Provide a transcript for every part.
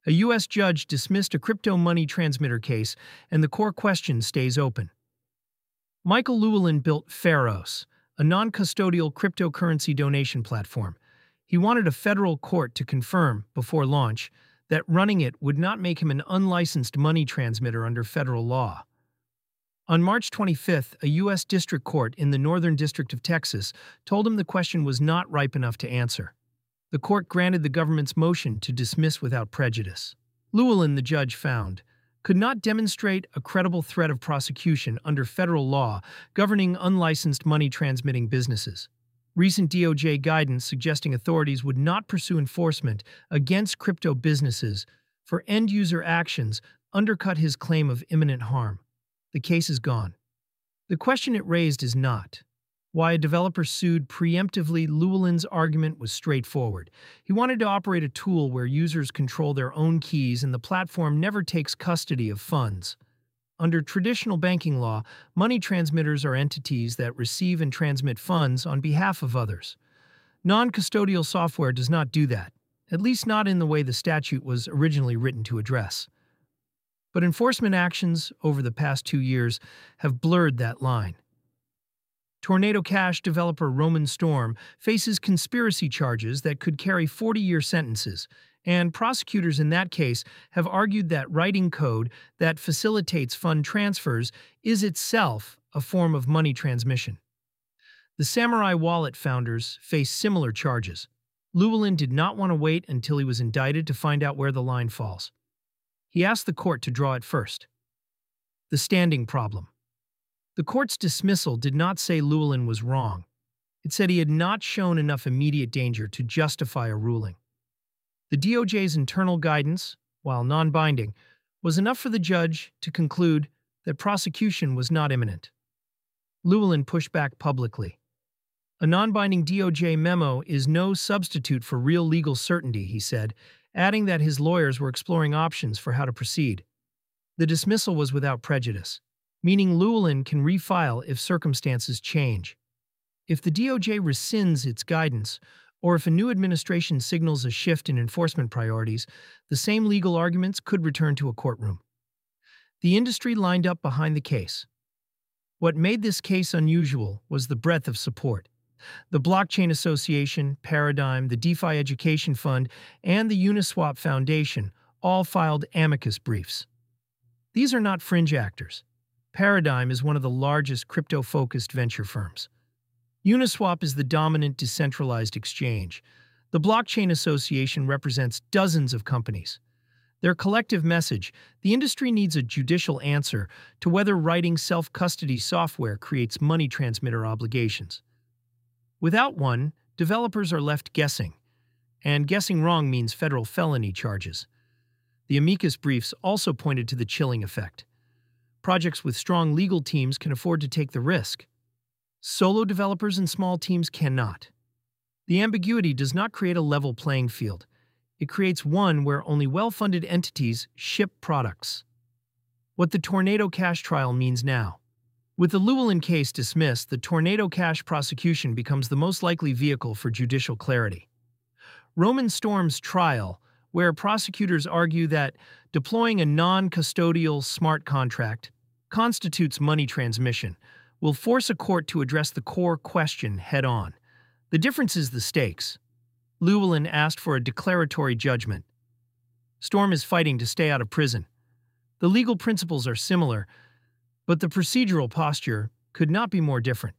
A U.S. judge dismissed a crypto money transmitter case, and the core question stays open. Michael Llewellyn built Pharos, a non-custodial cryptocurrency donation platform. He wanted a federal court to confirm, before launch, that running it would not make him an unlicensed money transmitter under federal law. On March 25th, a U.S. district court in the Northern District of Texas told him the question was not ripe enough to answer. The court granted the government's motion to dismiss without prejudice. Llewellyn, the judge found, could not demonstrate a credible threat of prosecution under federal law governing unlicensed money-transmitting businesses. Recent DOJ guidance suggesting authorities would not pursue enforcement against crypto businesses for end-user actions undercut his claim of imminent harm. The case is gone. The question it raised is not why a developer sued preemptively. Llewellyn's argument was straightforward. He wanted to operate a tool where users control their own keys and the platform never takes custody of funds. Under traditional banking law, money transmitters are entities that receive and transmit funds on behalf of others. Non-custodial software does not do that, at least not in the way the statute was originally written to address. But enforcement actions over the past 2 years have blurred that line. Tornado Cash developer Roman Storm faces conspiracy charges that could carry 40-year sentences, and prosecutors in that case have argued that writing code that facilitates fund transfers is itself a form of money transmission. The Samurai Wallet founders face similar charges. Llewellyn did not want to wait until he was indicted to find out where the line falls. He asked the court to draw it first. The standing problem. The court's dismissal did not say Llewellyn was wrong. It said he had not shown enough immediate danger to justify a ruling. The DOJ's internal guidance, while non-binding, was enough for the judge to conclude that prosecution was not imminent. Llewellyn pushed back publicly. A non-binding DOJ memo is no substitute for real legal certainty, he said, adding that his lawyers were exploring options for how to proceed. The dismissal was without prejudice, meaning Llewellyn can refile if circumstances change. If the DOJ rescinds its guidance, or if a new administration signals a shift in enforcement priorities, the same legal arguments could return to a courtroom. The industry lined up behind the case. What made this case unusual was the breadth of support. The Blockchain Association, Paradigm, the DeFi Education Fund, and the Uniswap Foundation all filed amicus briefs. These are not fringe actors. Paradigm is one of the largest crypto-focused venture firms. Uniswap is the dominant decentralized exchange. The Blockchain Association represents dozens of companies. Their collective message: the industry needs a judicial answer to whether writing self-custody software creates money transmitter obligations. Without one, developers are left guessing, and guessing wrong means federal felony charges. The amicus briefs also pointed to the chilling effect. Projects with strong legal teams can afford to take the risk. Solo developers and small teams cannot. The ambiguity does not create a level playing field. It creates one where only well-funded entities ship products. What the Tornado Cash trial means now. With the Llewellyn case dismissed, the Tornado Cash prosecution becomes the most likely vehicle for judicial clarity. Roman Storm's trial, where prosecutors argue that deploying a non-custodial smart contract constitutes money transmission, will force a court to address the core question head-on. The difference is the stakes. Llewellyn asked for a declaratory judgment. Storm is fighting to stay out of prison. The legal principles are similar, but the procedural posture could not be more different.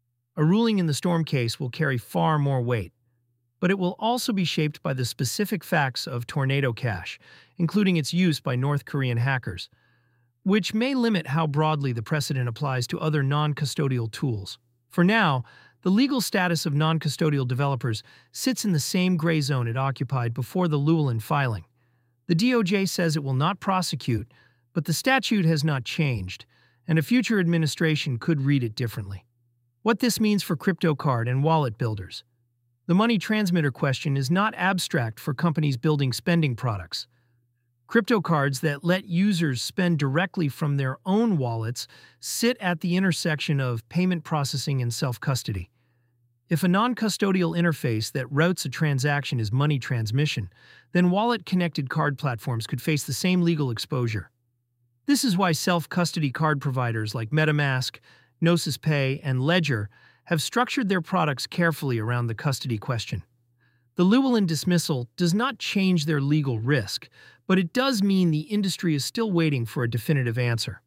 A ruling in the Storm case will carry far more weight, but it will also be shaped by the specific facts of Tornado Cash, including its use by North Korean hackers, which may limit how broadly the precedent applies to other non-custodial tools. For now, the legal status of non-custodial developers sits in the same gray zone it occupied before the Llewellyn filing. The DOJ says it will not prosecute, but the statute has not changed, and a future administration could read it differently. What this means for crypto card and wallet builders. The money transmitter question is not abstract for companies building spending products. Crypto cards that let users spend directly from their own wallets sit at the intersection of payment processing and self-custody. If a non-custodial interface that routes a transaction is money transmission, then wallet-connected card platforms could face the same legal exposure. This is why self-custody card providers like MetaMask, Gnosis Pay, and Ledger have structured their products carefully around the custody question. The Llewellyn dismissal does not change their legal risk, but it does mean the industry is still waiting for a definitive answer.